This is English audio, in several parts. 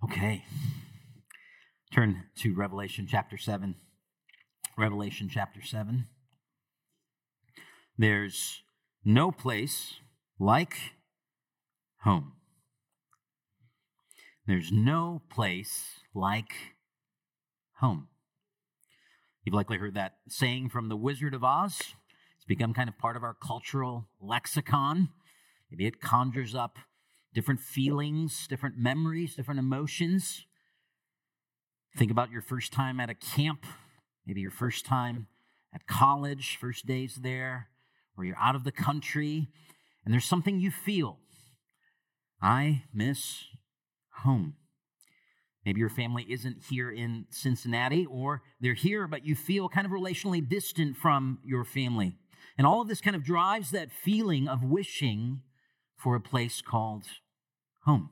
Okay. Turn to Revelation chapter 7. Revelation chapter 7. There's no place like home. There's no place like home. You've likely heard that saying from The Wizard of Oz. It's become kind of part of our cultural lexicon. Maybe it conjures up different feelings, different memories, different emotions. Think about your first time at a camp, maybe your first time at college, first days there, or you're out of the country, and there's something you feel. I miss home. Maybe your family isn't here in Cincinnati, or they're here, but you feel kind of relationally distant from your family. And all of this kind of drives that feeling of wishing for a place called home.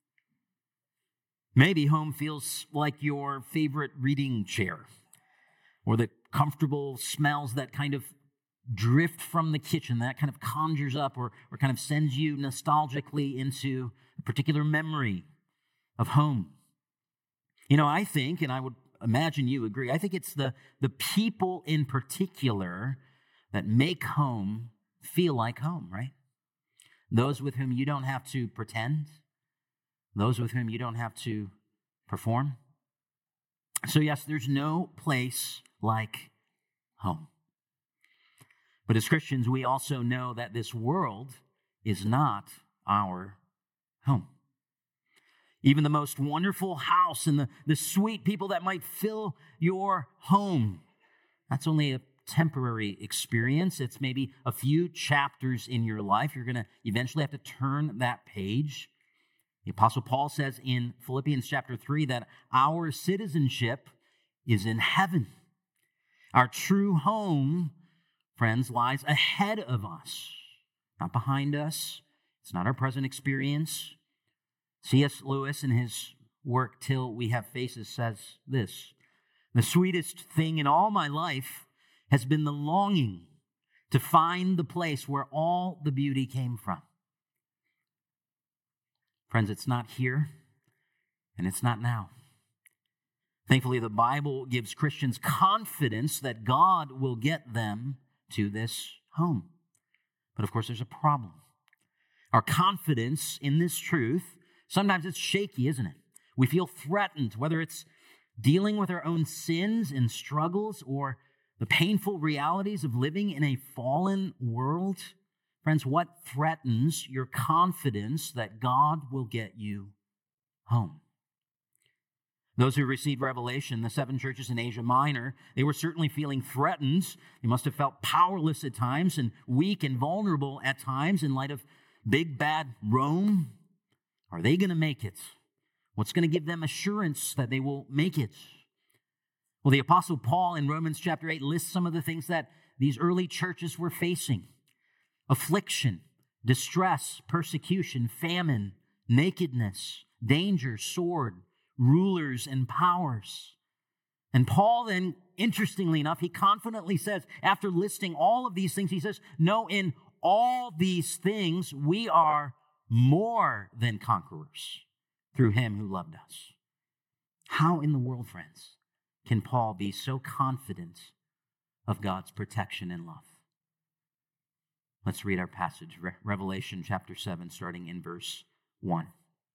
Maybe home feels like your favorite reading chair, or the comfortable smells that kind of drift from the kitchen, that kind of conjures up or kind of sends you nostalgically into a particular memory of home. You know, I think, and I would imagine you agree, I think it's the people in particular that make home feel like home, right? Those with whom you don't have to pretend, those with whom you don't have to perform. So yes, there's no place like home. But as Christians, we also know that this world is not our home. Even the most wonderful house and the sweet people that might fill your home, that's only a temporary experience. It's maybe a few chapters in your life. You're going to eventually have to turn that page. The Apostle Paul says in Philippians chapter 3 that our citizenship is in heaven. Our true home, friends, lies ahead of us, not behind us. It's not our present experience. C.S. Lewis, in his work, Till We Have Faces, says this: the sweetest thing in all my life has been the longing to find the place where all the beauty came from. Friends, it's not here, and it's not now. Thankfully, the Bible gives Christians confidence that God will get them to this home. But of course, there's a problem. Our confidence in this truth, sometimes it's shaky, isn't it? We feel threatened, whether it's dealing with our own sins and struggles or the painful realities of living in a fallen world. Friends, what threatens your confidence that God will get you home? Those who received Revelation, the 7 churches in Asia Minor, they were certainly feeling threatened. They must have felt powerless at times and weak and vulnerable at times in light of big bad Rome. Are they going to make it? What's going to give them assurance that they will make it? Well, the Apostle Paul in Romans chapter 8 lists some of the things that these early churches were facing: affliction, distress, persecution, famine, nakedness, danger, sword, rulers, and powers. And Paul then, interestingly enough, he confidently says, after listing all of these things, he says, no, in all these things we are more than conquerors through him who loved us. How in the world, friends, can Paul be so confident of God's protection and love? Let's read our passage, Revelation chapter 7, starting in verse 1.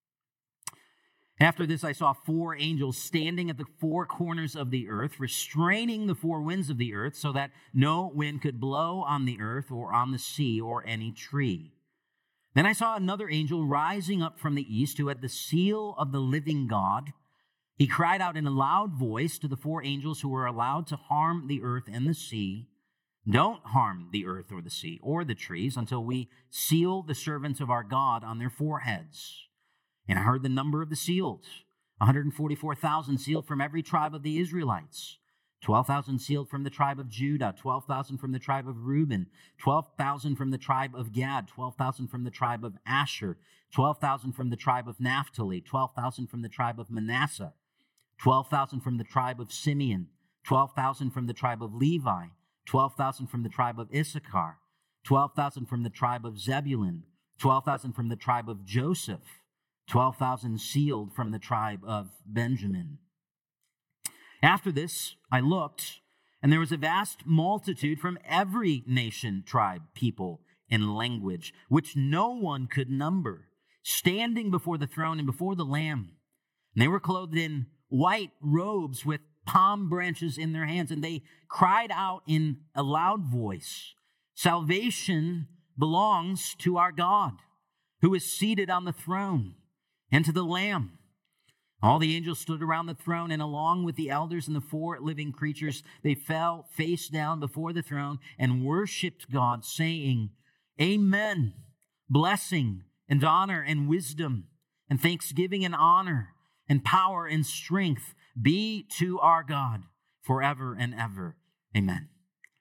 After this, I saw 4 angels standing at the 4 corners of the earth, restraining the 4 winds of the earth, so that no wind could blow on the earth or on the sea or any tree. Then I saw another angel rising up from the east, who had the seal of the living God. He cried out in a loud voice to the 4 angels who were allowed to harm the earth and the sea, "Don't harm the earth or the sea or the trees until we seal the servants of our God on their foreheads." And I heard the number of the sealed, 144,000 sealed from every tribe of the Israelites, 12,000 sealed from the tribe of Judah, 12,000 from the tribe of Reuben, 12,000 from the tribe of Gad, 12,000 from the tribe of Asher, 12,000 from the tribe of Naphtali, 12,000 from the tribe of Manasseh, 12,000 from the tribe of Simeon, 12,000 from the tribe of Levi, 12,000 from the tribe of Issachar, 12,000 from the tribe of Zebulun, 12,000 from the tribe of Joseph, 12,000 sealed from the tribe of Benjamin. After this, I looked, and there was a vast multitude from every nation, tribe, people, and language, which no one could number, standing before the throne and before the Lamb. And they were clothed in white robes with palm branches in their hands, and they cried out in a loud voice, "Salvation belongs to our God, who is seated on the throne, and to the Lamb." All the angels stood around the throne, and along with the elders and the four living creatures, they fell face down before the throne and worshiped God, saying, "Amen. Blessing and honor and wisdom and thanksgiving and honor and power and strength be to our God forever and ever. Amen."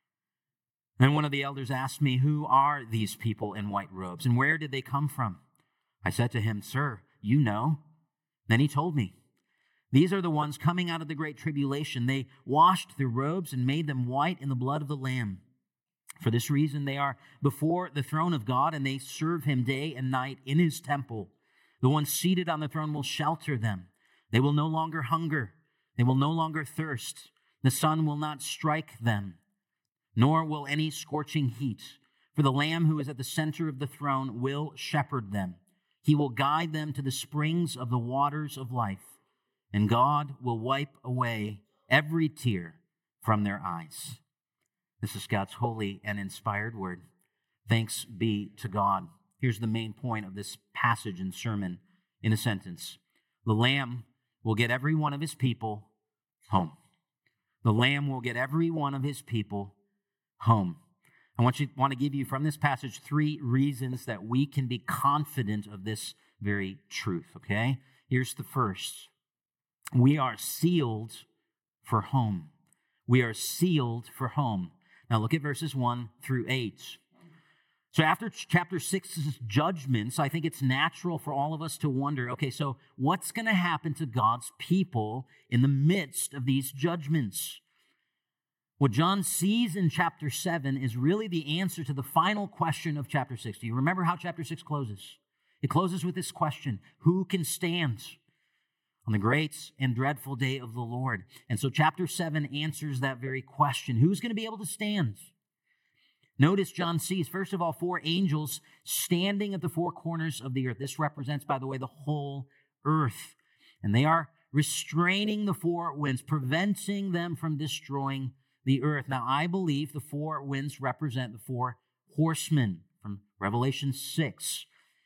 And one of the elders asked me, "Who are these people in white robes, and where did they come from?" I said to him, "Sir, you know." Then he told me, "These are the ones coming out of the great tribulation. They washed their robes and made them white in the blood of the Lamb. For this reason, they are before the throne of God, and they serve him day and night in his temple. The one seated on the throne will shelter them. They will no longer hunger. They will no longer thirst. The sun will not strike them, nor will any scorching heat. For the Lamb who is at the center of the throne will shepherd them. He will guide them to the springs of the waters of life, and God will wipe away every tear from their eyes." This is God's holy and inspired word. Thanks be to God. Here's the main point of this passage and sermon in a sentence. The Lamb will get every one of his people home. The Lamb will get every one of his people home. I want to give you from this passage 3 reasons that we can be confident of this very truth, okay? Here's the first. We are sealed for home. We are sealed for home. Now look at verses 1 through 8. So after chapter 6's judgments, I think it's natural for all of us to wonder, okay, so what's going to happen to God's people in the midst of these judgments? What John sees in chapter 7 is really the answer to the final question of chapter 6. Do you remember how chapter 6 closes? It closes with this question: who can stand on the great and dreadful day of the Lord? And so chapter 7 answers that very question. Who's going to be able to stand? Notice John sees, first of all, 4 angels standing at the 4 corners of the earth. This represents, by the way, the whole earth. And they are restraining the 4 winds, preventing them from destroying the earth. Now, I believe the 4 winds represent the 4 horsemen from Revelation 6.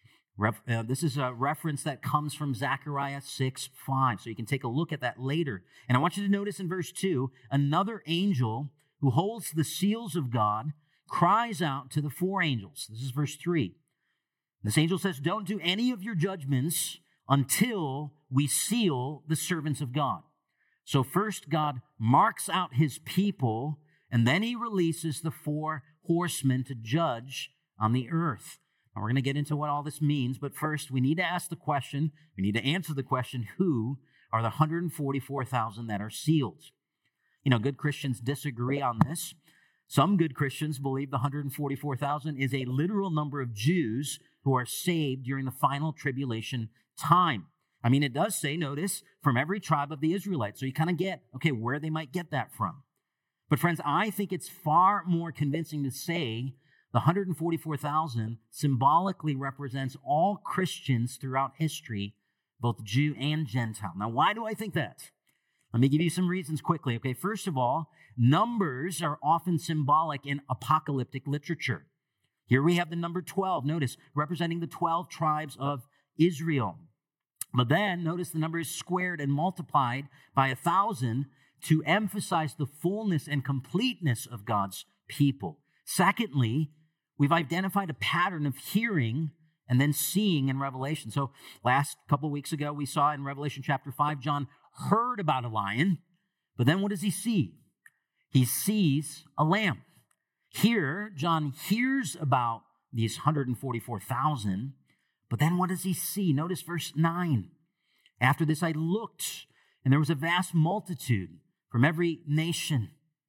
This is a reference that comes from Zechariah 6:5. So you can take a look at that later. And I want you to notice in verse 2, another angel who holds the seals of God cries out to the 4 angels. This is verse 3. This angel says, "Don't do any of your judgments until we seal the servants of God." So first God marks out his people, and then he releases the 4 horsemen to judge on the earth. Now we're going to get into what all this means, but first we need to ask the question, we need to answer the question, who are the 144,000 that are sealed? You know, good Christians disagree on this. Some good Christians believe the 144,000 is a literal number of Jews who are saved during the final tribulation time. I mean, it does say, notice, from every tribe of the Israelites. So you kind of get, okay, where they might get that from. But friends, I think it's far more convincing to say the 144,000 symbolically represents all Christians throughout history, both Jew and Gentile. Now, why do I think that? Let me give you some reasons quickly. Okay, first of all, numbers are often symbolic in apocalyptic literature. Here we have the number 12, notice, representing the 12 tribes of Israel. But then, notice the number is squared and multiplied by 1,000 to emphasize the fullness and completeness of God's people. Secondly, we've identified a pattern of hearing and then seeing in Revelation. So last couple of weeks ago, we saw in Revelation chapter 5, John heard about a lion, but then what does he see? He sees a lamb. Here, John hears about these 144,000, but then what does he see? Notice verse 9. After this I looked, and there was a vast multitude from every nation.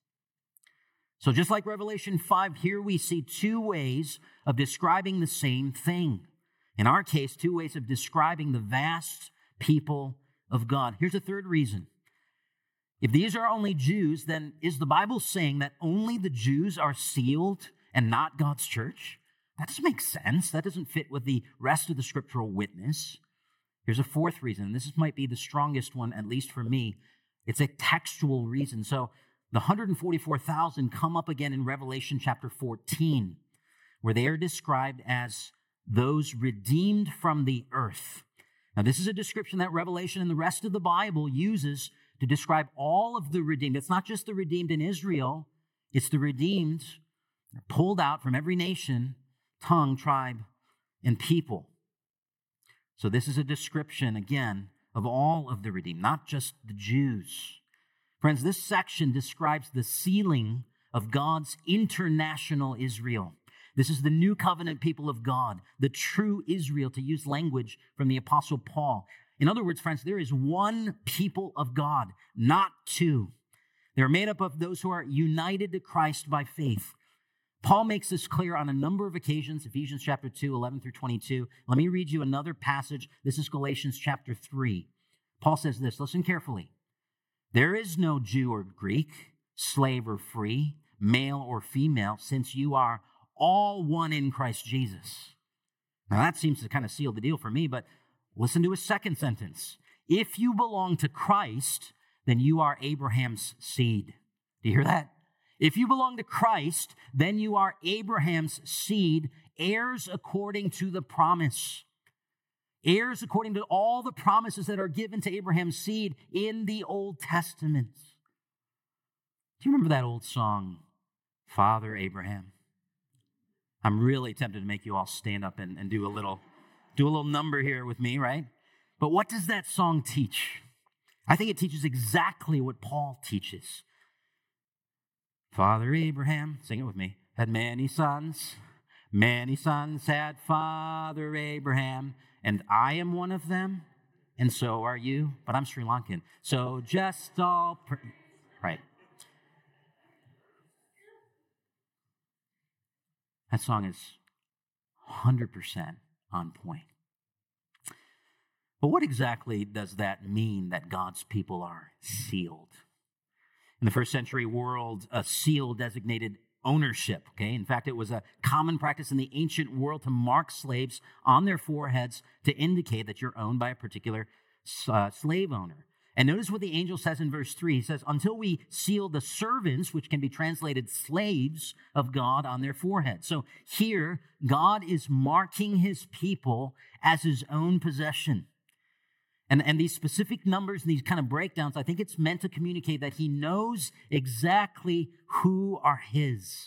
So just like Revelation 5, here we see 2 ways of describing the same thing. In our case, two ways of describing the vast people of God. Here's a third reason. If these are only Jews, then is the Bible saying that only the Jews are sealed and not God's church? That doesn't make sense. That doesn't fit with the rest of the scriptural witness. Here's a fourth reason. This might be the strongest one, at least for me. It's a textual reason. So the 144,000 come up again in Revelation chapter 14, where they are described as those redeemed from the earth. Now, this is a description that Revelation and the rest of the Bible uses to describe all of the redeemed. It's not just the redeemed in Israel. It's the redeemed pulled out from every nation, tongue, tribe, and people. So this is a description, again, of all of the redeemed, not just the Jews. Friends, this section describes the sealing of God's international Israel. This is the new covenant people of God, the true Israel, to use language from the Apostle Paul. In other words, friends, there is one people of God, not two. They're made up of those who are united to Christ by faith. Paul makes this clear on a number of occasions, Ephesians chapter 2, 11 through 22. Let me read you another passage. This is Galatians chapter 3. Paul says this, listen carefully. There is no Jew or Greek, slave or free, male or female, since you are all one in Christ Jesus. Now that seems to kind of seal the deal for me, but listen to his second sentence. If you belong to Christ, then you are Abraham's seed. Do you hear that? If you belong to Christ, then you are Abraham's seed, heirs according to the promise. Heirs according to all the promises that are given to Abraham's seed in the Old Testament. Do you remember that old song, Father Abraham? I'm really tempted to make you all stand up and do a little number here with me, right? But what does that song teach? I think it teaches exactly what Paul teaches. Father Abraham, sing it with me, had many sons. Many sons had Father Abraham, and I am one of them, and so are you. But I'm Sri Lankan, so just all, right. That song is 100% on point. But what exactly does that mean that God's people are sealed? In the first century world, a seal designated ownership, okay? In fact, it was a common practice in the ancient world to mark slaves on their foreheads to indicate that you're owned by a particular slave owner. And notice what the angel says in verse 3. He says, until we seal the servants, which can be translated slaves of God, on their forehead. So here, God is marking his people as his own possession. And these specific numbers and these kind of breakdowns, I think it's meant to communicate that he knows exactly who are his.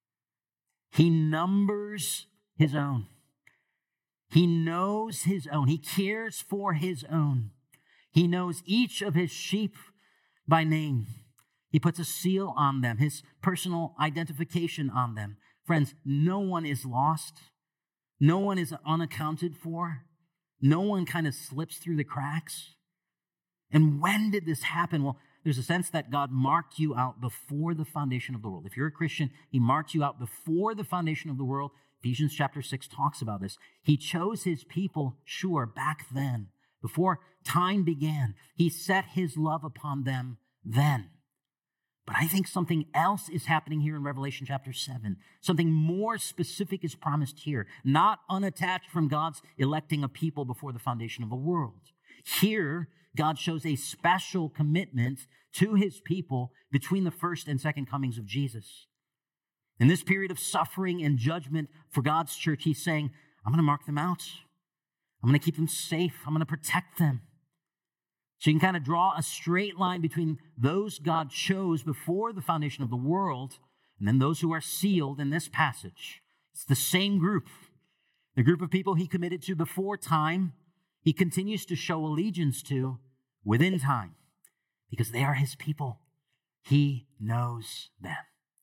He numbers his own. He knows his own. He cares for his own. He knows each of his sheep by name. He puts a seal on them, his personal identification on them. Friends, no one is lost. No one is unaccounted for. No one kind of slips through the cracks. And when did this happen? Well, there's a sense that God marked you out before the foundation of the world. If you're a Christian, he marked you out before the foundation of the world. Ephesians chapter 6 talks about this. He chose his people, sure, back then. Before time began, he set his love upon them then. But I think something else is happening here in Revelation chapter 7. Something more specific is promised here, not unattached from God's electing a people before the foundation of the world. Here, God shows a special commitment to his people between the first and second comings of Jesus. In this period of suffering and judgment for God's church, he's saying, I'm going to mark them out. I'm going to keep them safe. I'm going to protect them. So you can kind of draw a straight line between those God chose before the foundation of the world and then those who are sealed in this passage. It's the same group. The group of people he committed to before time, he continues to show allegiance to within time because they are his people. He knows them.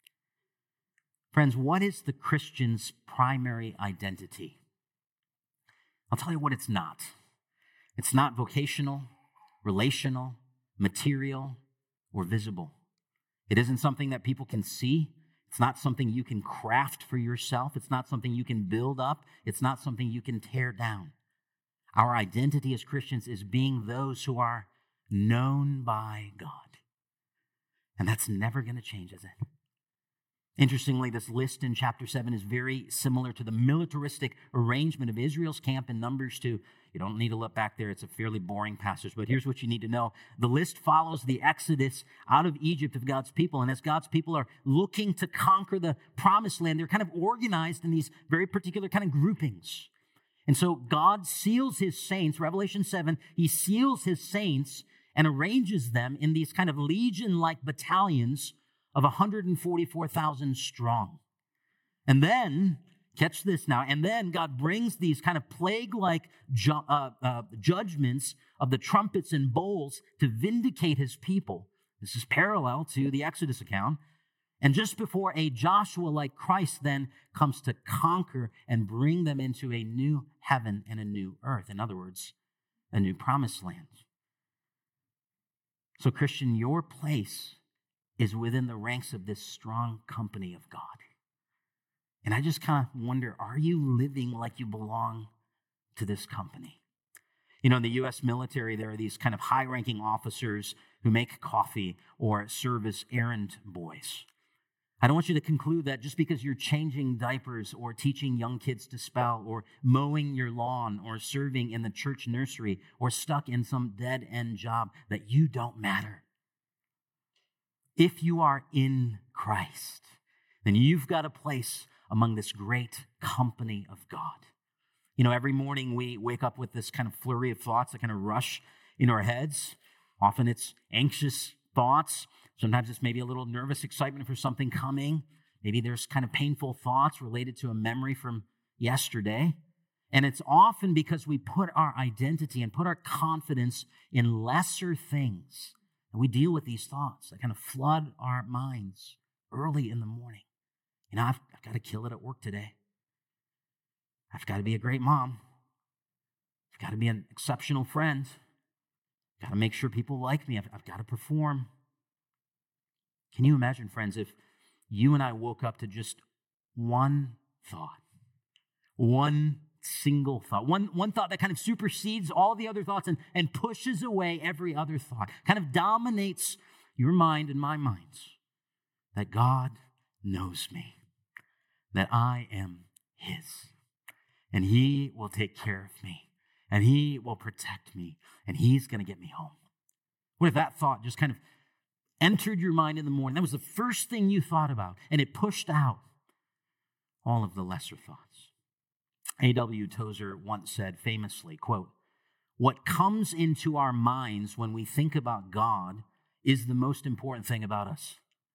Friends, what is the Christian's primary identity? I'll tell you what it's not. It's not vocational, relational, material, or visible. It isn't something that people can see. It's not something you can craft for yourself. It's not something you can build up. It's not something you can tear down. Our identity as Christians is being those who are known by God. And that's never going to change, is it? Interestingly, this list in chapter 7 is very similar to the militaristic arrangement of Israel's camp in Numbers 2. You don't need to look back there. It's a fairly boring passage, but here's what you need to know. The list follows the exodus out of Egypt of God's people, and as God's people are looking to conquer the promised land, they're kind of organized in these very particular kind of groupings. And so God seals his saints, Revelation 7, he seals his saints and arranges them in these kind of legion-like battalions of 144,000 strong. And then, catch this now, and then God brings these kind of plague-like judgments of the trumpets and bowls to vindicate his people. This is parallel to the Exodus account. And just before a Joshua like Christ then comes to conquer and bring them into a new heaven and a new earth. In other words, a new promised land. So, Christian, your place is within the ranks of this strong company of God. And I just kind of wonder, are you living like you belong to this company? You know, in the U.S. military, there are these kind of high-ranking officers who make coffee or serve as errand boys. I don't want you to conclude that just because you're changing diapers or teaching young kids to spell or mowing your lawn or serving in the church nursery or stuck in some dead-end job that you don't matter. If you are in Christ, then you've got a place among this great company of God. You know, every morning we wake up with this kind of flurry of thoughts that kind of rush in our heads. Often it's anxious thoughts. Sometimes it's maybe a little nervous excitement for something coming. Maybe there's kind of painful thoughts related to a memory from yesterday. And it's often because we put our identity and put our confidence in lesser things. And we deal with these thoughts that kind of flood our minds early in the morning. You know, I've got to kill it at work today. I've got to be a great mom. I've got to be an exceptional friend. I've got to make sure people like me. I've got to perform. Can you imagine, friends, if you and I woke up to just one thought, one single thought, one thought that kind of supersedes all the other thoughts and pushes away every other thought, kind of dominates your mind and my minds, that God knows me, that I am his, and he will take care of me, and he will protect me, and he's going to get me home. What if that thought just kind of entered your mind in the morning? That was the first thing you thought about, and it pushed out all of the lesser thoughts. A.W. Tozer once said famously, quote, "What comes into our minds when we think about God is the most important thing about us."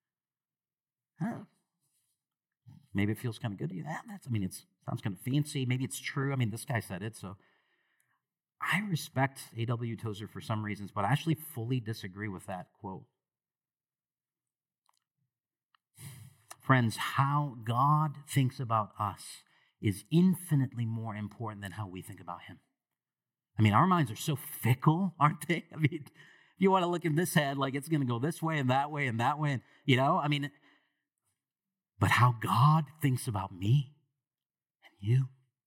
Maybe it feels kind of good to you. It sounds kind of fancy. Maybe it's true. This guy said it, so I respect A.W. Tozer for some reasons, but I actually fully disagree with that quote. Friends, how God thinks about us is infinitely more important than how we think about him. Our minds are so fickle, aren't they? If you want to look in this head, like it's going to go this way and that way and that way, and, but how God thinks about me and you.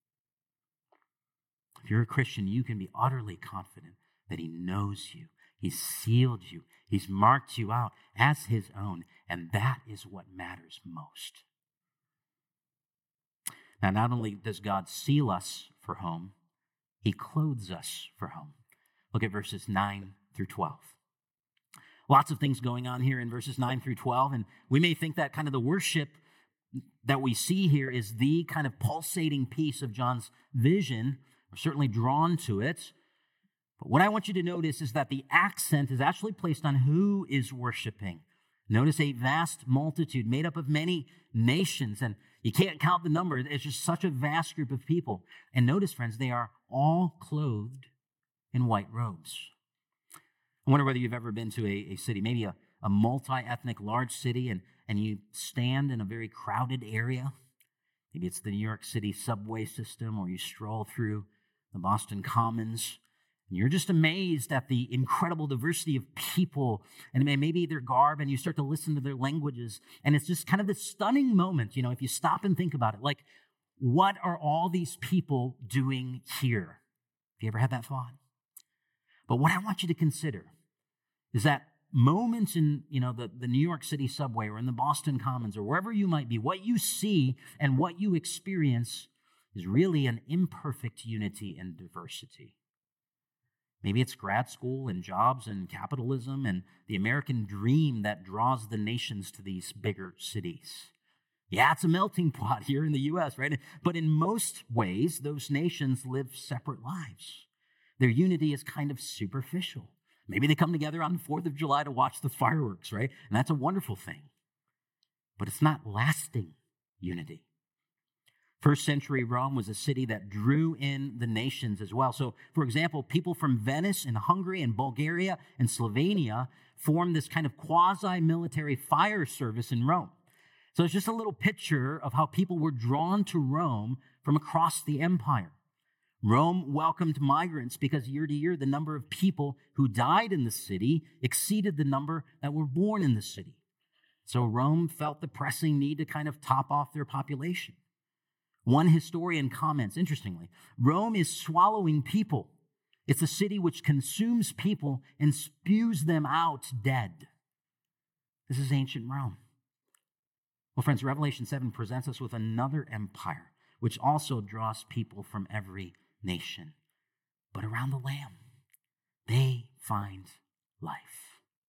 If you're a Christian, you can be utterly confident that he knows you. He's sealed you. He's marked you out as his own, and that is what matters most. Now, not only does God seal us for home, he clothes us for home. Look at verses 9 through 12. Lots of things going on here in verses 9 through 12, and we may think that kind of the worship that we see here is the kind of pulsating piece of John's vision. We're certainly drawn to it. But what I want you to notice is that the accent is actually placed on who is worshiping. Notice a vast multitude made up of many nations, and you can't count the number. It's just such a vast group of people. And notice, friends, they are all clothed in white robes. I wonder whether you've ever been to a city, maybe a multi-ethnic large city, and you stand in a very crowded area. Maybe it's the New York City subway system, or you stroll through the Boston Commons, And you're just amazed at the incredible diversity of people and maybe their garb, and you start to listen to their languages. And it's just kind of this stunning moment, if you stop and think about it. Like, what are all these people doing here? Have you ever had that thought? But what I want you to consider is that moments in, the New York City subway or in the Boston Commons or wherever you might be, what you see and what you experience is really an imperfect unity and diversity. Maybe it's grad school and jobs and capitalism and the American dream that draws the nations to these bigger cities. Yeah, it's a melting pot here in the U.S., right? But in most ways, those nations live separate lives. Their unity is kind of superficial. Maybe they come together on the 4th of July to watch the fireworks, right? And that's a wonderful thing. But it's not lasting unity. First century Rome was a city that drew in the nations as well. So, for example, people from Venice and Hungary and Bulgaria and Slovenia formed this kind of quasi-military fire service in Rome. So it's just a little picture of how people were drawn to Rome from across the empire. Rome welcomed migrants because year to year, the number of people who died in the city exceeded the number that were born in the city. So Rome felt the pressing need to kind of top off their population. One historian comments, interestingly, Rome is swallowing people. It's a city which consumes people and spews them out dead. This is ancient Rome. Well, friends, Revelation 7 presents us with another empire, which also draws people from every nation. But around the Lamb, they find life.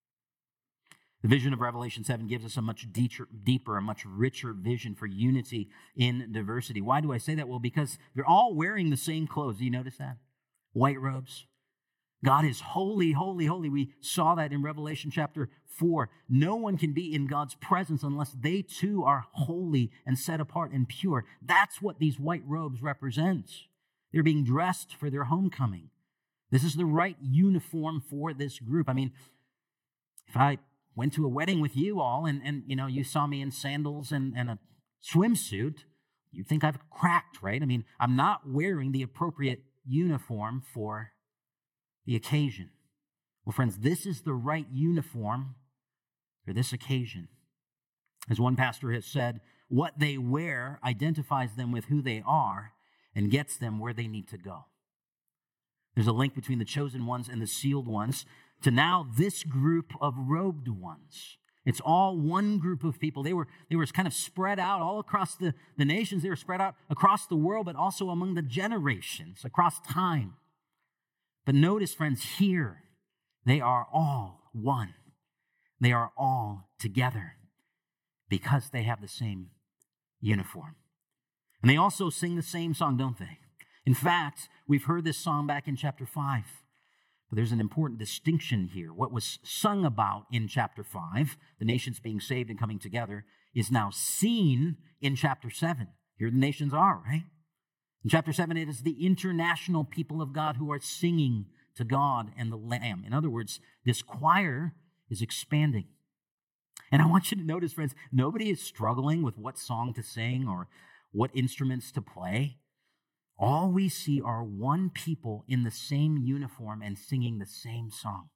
The vision of Revelation 7 gives us a much deeper, a much richer vision for unity in diversity. Why do I say that? Well, because they're all wearing the same clothes. Do you notice that? White robes. God is holy, holy, holy. We saw that in Revelation chapter 4. No one can be in God's presence unless they too are holy and set apart and pure. That's what these white robes represent. They're being dressed for their homecoming. This is the right uniform for this group. I mean, if I went to a wedding with you all and you saw me in sandals and a swimsuit, you'd think I've cracked, right? I mean, I'm not wearing the appropriate uniform for the occasion. Well, friends, this is the right uniform for this occasion. As one pastor has said, what they wear identifies them with who they are and gets them where they need to go. There's a link between the chosen ones and the sealed ones to now this group of robed ones. It's all one group of people. They were kind of spread out all across the nations. They were spread out across the world, but also among the generations, across time. But notice, friends, here, they are all one. They are all together because they have the same uniform. And they also sing the same song, don't they? In fact, we've heard this song back in chapter 5. But there's an important distinction here. What was sung about in chapter 5, the nations being saved and coming together, is now seen in chapter 7. Here the nations are, right? In chapter 7, it is the international people of God who are singing to God and the Lamb. In other words, this choir is expanding. And I want you to notice, friends, nobody is struggling with what song to sing or what instruments to play. All we see are one people in the same uniform and singing the same song.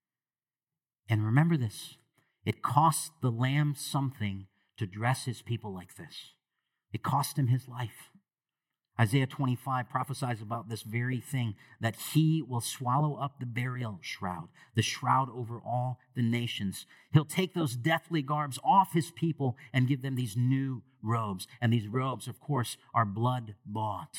And remember this, it cost the Lamb something to dress his people like this. It cost him his life. Isaiah 25 prophesies about this very thing, that he will swallow up the burial shroud, the shroud over all the nations. He'll take those deathly garbs off his people and give them these new robes. And these robes, of course, are blood-bought.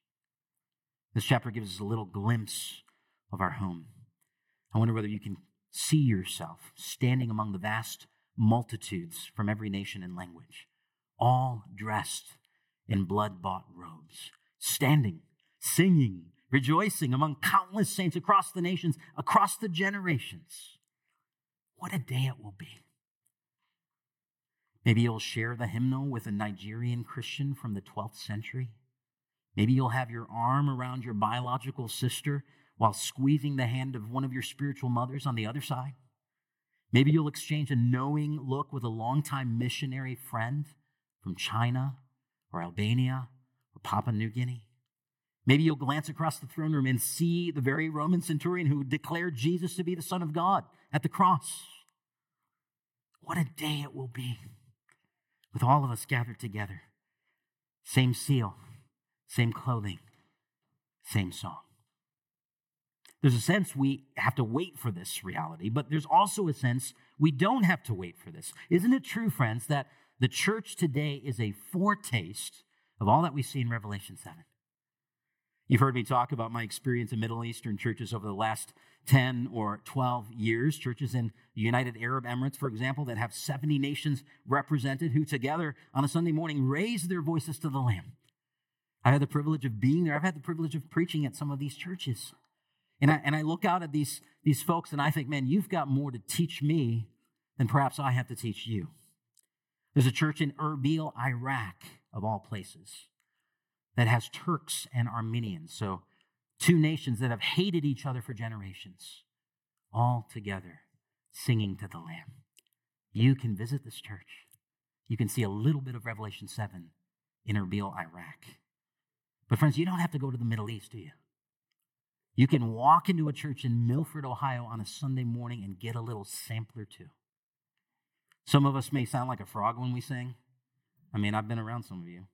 This chapter gives us a little glimpse of our home. I wonder whether you can see yourself standing among the vast multitudes from every nation and language, all dressed in blood-bought robes, standing, singing, rejoicing among countless saints across the nations, across the generations. What a day it will be. Maybe you'll share the hymnal with a Nigerian Christian from the 12th century. Maybe you'll have your arm around your biological sister while squeezing the hand of one of your spiritual mothers on the other side. Maybe you'll exchange a knowing look with a longtime missionary friend from China or Albania or Papua New Guinea. Maybe you'll glance across the throne room and see the very Roman centurion who declared Jesus to be the Son of God at the cross. What a day it will be with all of us gathered together. Same seal, same clothing, same song. There's a sense we have to wait for this reality, but there's also a sense we don't have to wait for this. Isn't it true, friends, that the church today is a foretaste of all that we see in Revelation 7? You've heard me talk about my experience in Middle Eastern churches over the last 10 or 12 years. Churches in the United Arab Emirates, for example, that have 70 nations represented who together on a Sunday morning raise their voices to the Lamb. I had the privilege of being there. I've had the privilege of preaching at some of these churches. And I look out at these folks and I think, man, you've got more to teach me than perhaps I have to teach you. There's a church in Erbil, Iraq, of all places, that has Turks and Armenians, so two nations that have hated each other for generations, all together singing to the Lamb. You can visit this church. You can see a little bit of Revelation 7 in Erbil, Iraq. But friends, you don't have to go to the Middle East, do you? You can walk into a church in Milford, Ohio on a Sunday morning and get a little sampler too. Some of us may sound like a frog when we sing. I mean, I've been around some of you.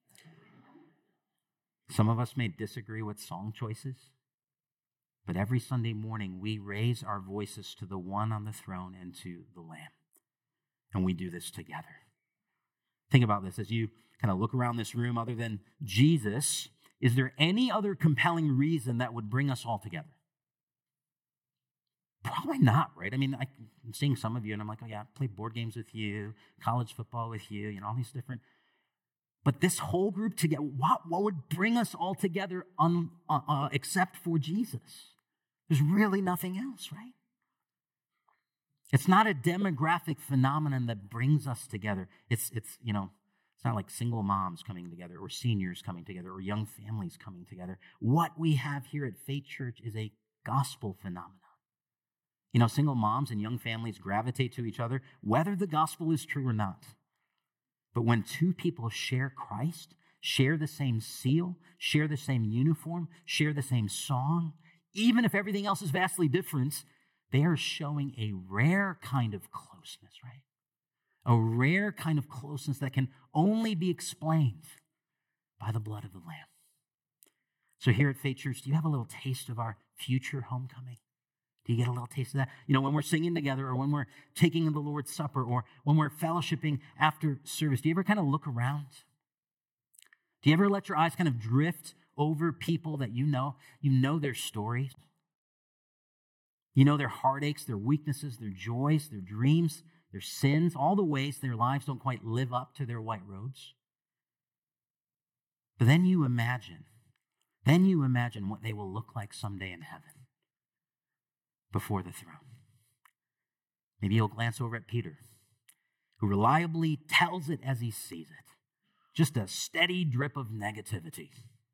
Some of us may disagree with song choices, but every Sunday morning we raise our voices to the one on the throne and to the Lamb. And we do this together. Think about this as you kind of look around this room. Other than Jesus, is there any other compelling reason that would bring us all together? Probably not, right? I mean, I'm seeing some of you and I'm like, oh yeah, I play board games with you, college football with you, all these different. But this whole group together, what would bring us all together except for Jesus? There's really nothing else, right? It's not a demographic phenomenon that brings us together. It's not like single moms coming together or seniors coming together or young families coming together. What we have here at Faith Church is a gospel phenomenon. Single moms and young families gravitate to each other, whether the gospel is true or not. But when two people share Christ, share the same seal, share the same uniform, share the same song, even if everything else is vastly different, they are showing a rare kind of closeness, right? A rare kind of closeness that can only be explained by the blood of the Lamb. So here at Faith Church, do you have a little taste of our future homecoming? Do you get a little taste of that? When we're singing together or when we're taking the Lord's Supper or when we're fellowshipping after service, do you ever kind of look around? Do you ever let your eyes kind of drift over people that you know? You know their stories. You know their heartaches, their weaknesses, their joys, their dreams, their sins, all the ways their lives don't quite live up to their white robes. But then you imagine what they will look like someday in heaven. Before the throne. Maybe you'll glance over at Peter, who reliably tells it as he sees it. Just a steady drip of negativity.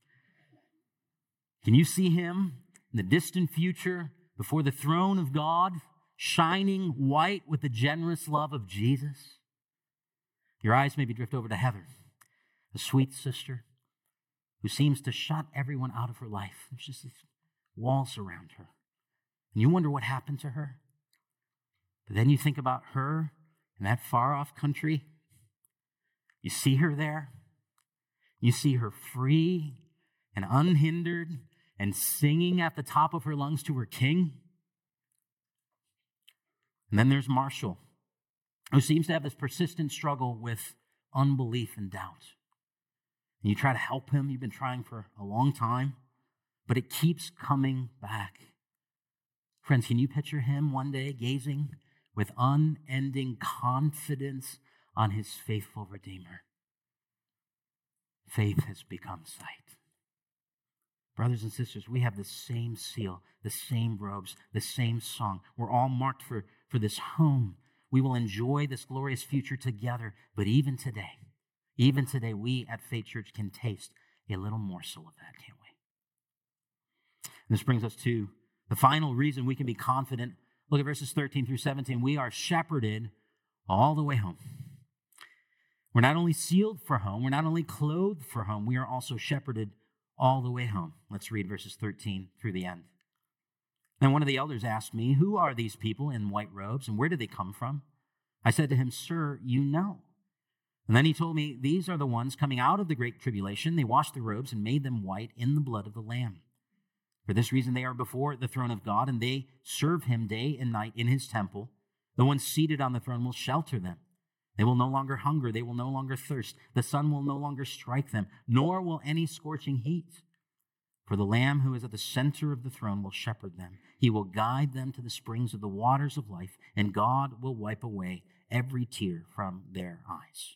Can you see him in the distant future before the throne of God, shining white with the generous love of Jesus? Your eyes maybe drift over to Heather, a sweet sister who seems to shut everyone out of her life. There's just these walls around her. And you wonder what happened to her. But then you think about her in that far-off country. You see her there. You see her free and unhindered and singing at the top of her lungs to her king. And then there's Marshall, who seems to have this persistent struggle with unbelief and doubt. And you try to help him. You've been trying for a long time, but it keeps coming back. Friends, can you picture him one day gazing with unending confidence on his faithful Redeemer? Faith has become sight. Brothers and sisters, we have the same seal, the same robes, the same song. We're all marked for this home. We will enjoy this glorious future together. But even today, we at Faith Church can taste a little morsel of that, can't we? And this brings us to the final reason we can be confident. Look at verses 13 through 17. We are shepherded all the way home. We're not only sealed for home, we're not only clothed for home, we are also shepherded all the way home. Let's read verses 13 through the end. Then one of the elders asked me, "Who are these people in white robes, and where do they come from?" I said to him, "Sir, you know." And then he told me, "These are the ones coming out of the great tribulation. They washed their robes and made them white in the blood of the Lamb. For this reason they are before the throne of God, and they serve him day and night in his temple. The one seated on the throne will shelter them. They will no longer hunger. They will no longer thirst. The sun will no longer strike them, nor will any scorching heat. For the Lamb who is at the center of the throne will shepherd them. He will guide them to the springs of the waters of life, and God will wipe away every tear from their eyes."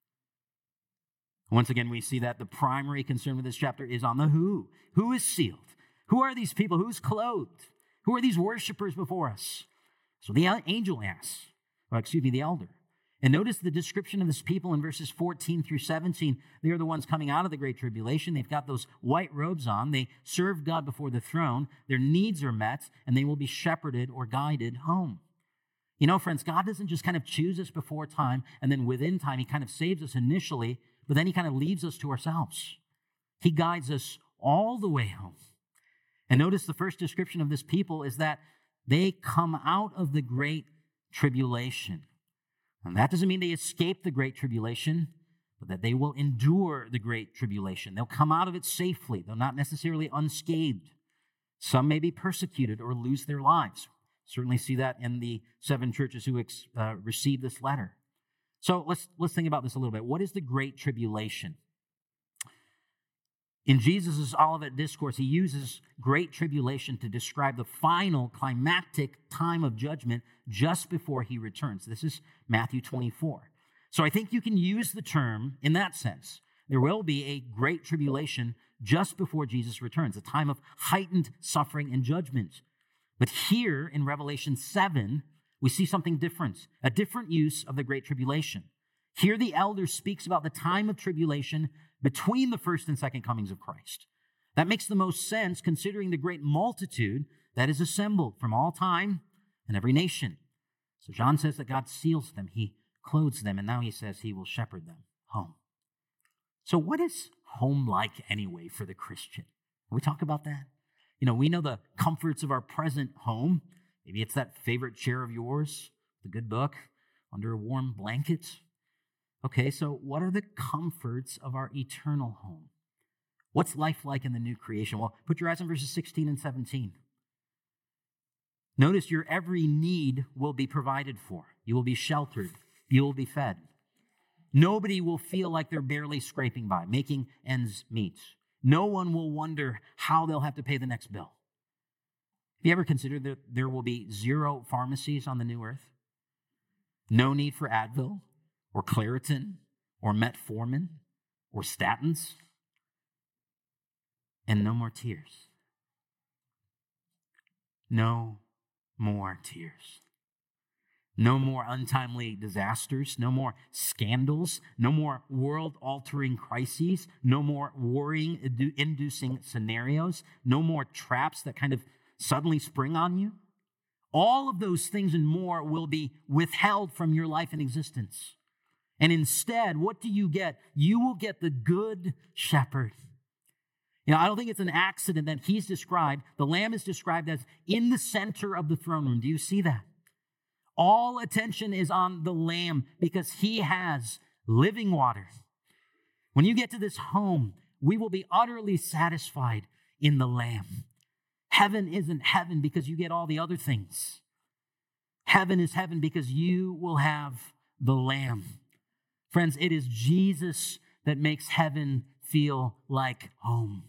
Once again, we see that the primary concern with this chapter is on the who. Who is sealed? Who are these people? Who's clothed? Who are these worshipers before us? So the angel asks, the elder. And notice the description of this people in verses 14 through 17. They are the ones coming out of the great tribulation. They've got those white robes on. They serve God before the throne. Their needs are met, and they will be shepherded or guided home. You know, friends, God doesn't just kind of choose us before time, and then within time, he kind of saves us initially, but then he kind of leaves us to ourselves. He guides us all the way home. And notice the first description of this people is that they come out of the great tribulation. And that doesn't mean they escape the great tribulation, but that they will endure the great tribulation. They'll come out of it safely, though not necessarily unscathed. Some may be persecuted or lose their lives. Certainly see that in the 7 churches who received this letter. So let's think about this a little bit. What is the great tribulation? In Jesus' Olivet Discourse, he uses great tribulation to describe the final climactic time of judgment just before he returns. This is Matthew 24. So I think you can use the term in that sense. There will be a great tribulation just before Jesus returns, a time of heightened suffering and judgment. But here in Revelation 7, we see something different, a different use of the great tribulation. Here the elder speaks about the time of tribulation between the first and second comings of Christ. That makes the most sense considering the great multitude that is assembled from all time and every nation. So John says that God seals them, he clothes them, and now he says he will shepherd them home. So what is home like anyway for the Christian? Can we talk about that? You know, we know the comforts of our present home. Maybe it's that favorite chair of yours, the good book, under a warm blanket. Okay, so what are the comforts of our eternal home? What's life like in the new creation? Well, put your eyes on verses 16 and 17. Notice your every need will be provided for. You will be sheltered. You will be fed. Nobody will feel like they're barely scraping by, making ends meet. No one will wonder how they'll have to pay the next bill. Have you ever considered that there will be 0 pharmacies on the new earth? No need for Advil, or Claritin, or metformin, or statins, and no more tears. No more tears. No more untimely disasters, no more scandals, no more world-altering crises, no more worrying-inducing scenarios, no more traps that kind of suddenly spring on you. All of those things and more will be withheld from your life and existence. And instead, what do you get? You will get the good shepherd. You know, I don't think it's an accident that he's described, the Lamb is described as in the center of the throne room. Do you see that? All attention is on the Lamb because he has living water. When you get to this home, we will be utterly satisfied in the Lamb. Heaven isn't heaven because you get all the other things. Heaven is heaven because you will have the Lamb. Friends, it is Jesus that makes heaven feel like home.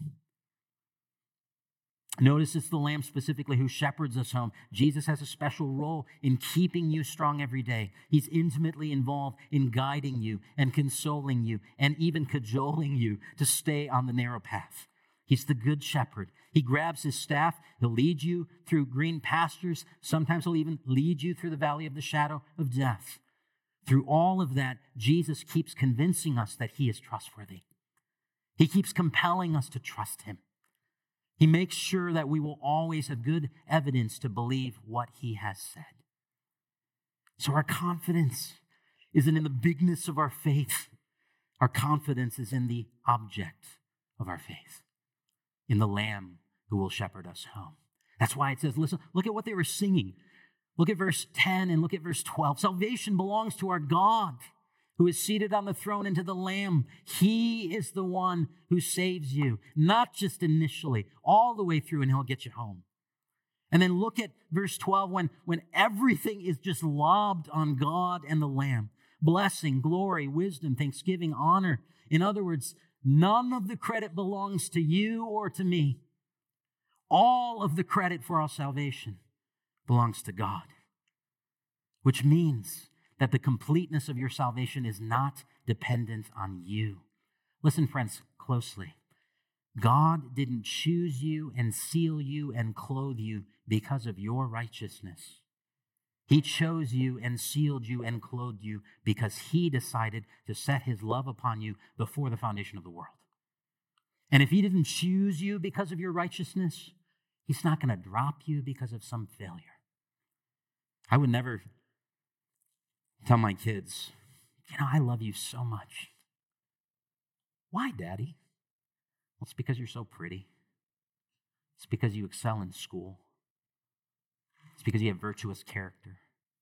Notice it's the Lamb specifically who shepherds us home. Jesus has a special role in keeping you strong every day. He's intimately involved in guiding you and consoling you and even cajoling you to stay on the narrow path. He's the good shepherd. He grabs his staff. He'll lead you through green pastures. Sometimes he'll even lead you through the valley of the shadow of death. Through all of that, Jesus keeps convincing us that he is trustworthy. He keeps compelling us to trust him. He makes sure that we will always have good evidence to believe what he has said. So our confidence isn't in the bigness of our faith. Our confidence is in the object of our faith. in the Lamb who will shepherd us home. That's why it says, listen, look at what they were singing. Look at verse 10 and look at verse 12. Salvation belongs to our God who is seated on the throne and to the Lamb. He is the one who saves you, not just initially, all the way through, and he'll get you home. And then look at verse 12 when everything is just lobbed on God and the Lamb. Blessing, glory, wisdom, thanksgiving, honor. In other words, none of the credit belongs to you or to me. All of the credit for our salvation belongs to God, which means that the completeness of your salvation is not dependent on you. Listen, friends, closely. God didn't choose you and seal you and clothe you because of your righteousness. He chose you and sealed you and clothed you because he decided to set his love upon you before the foundation of the world. And if he didn't choose you because of your righteousness, he's not going to drop you because of some failure. I would never tell my kids, I love you so much. Why, Daddy? Well, it's because you're so pretty. It's because you excel in school. It's because you have virtuous character.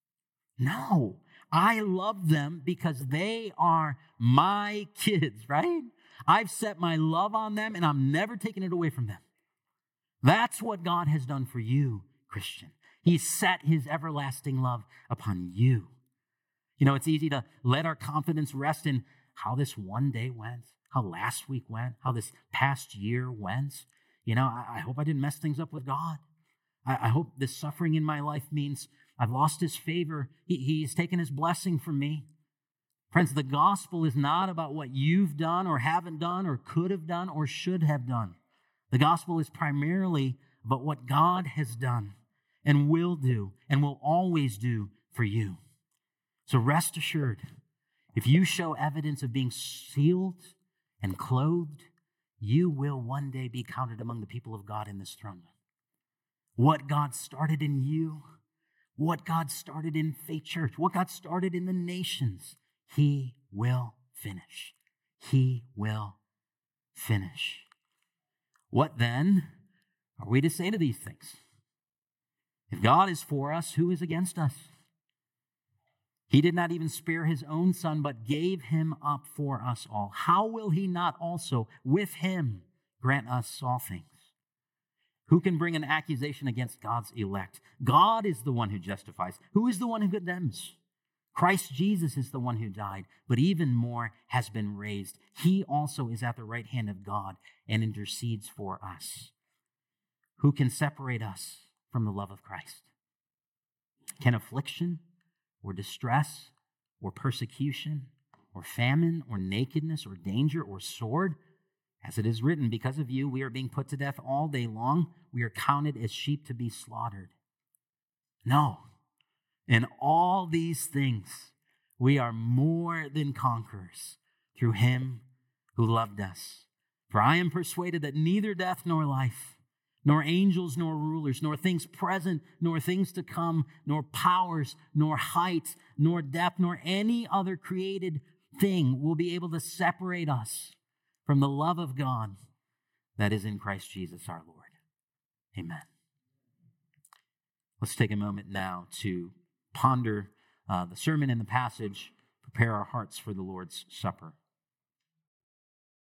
No, I love them because they are my kids, right? I've set my love on them and I'm never taking it away from them. That's what God has done for you, Christian. He set his everlasting love upon you. It's easy to let our confidence rest in how this one day went, how last week went, how this past year went. I hope I didn't mess things up with God. I hope this suffering in my life means I've lost his favor. He's taken his blessing from me. Friends, the gospel is not about what you've done or haven't done or could have done or should have done. The gospel is primarily about what God has done and will do and will always do for you. So rest assured, if you show evidence of being sealed and clothed, you will one day be counted among the people of God in this throne room. What God started in you, what God started in Faith Church, what God started in the nations, he will finish. He will finish. What then are we to say to these things? If God is for us, who is against us? He did not even spare his own son, but gave him up for us all. How will he not also with him grant us all things? Who can bring an accusation against God's elect? God is the one who justifies. Who is the one who condemns? Christ Jesus is the one who died, but even more has been raised. He also is at the right hand of God and intercedes for us. Who can separate us from the love of Christ? Can affliction or distress or persecution or famine or nakedness or danger or sword? As it is written, because of you, we are being put to death all day long. We are counted as sheep to be slaughtered. No. In all these things, we are more than conquerors through him who loved us. For I am persuaded that neither death nor life, nor angels nor rulers, nor things present, nor things to come, nor powers, nor height, nor depth, nor any other created thing will be able to separate us from the love of God that is in Christ Jesus our Lord. Amen. Let's take a moment now to ponder the sermon and the passage, prepare our hearts for the Lord's Supper.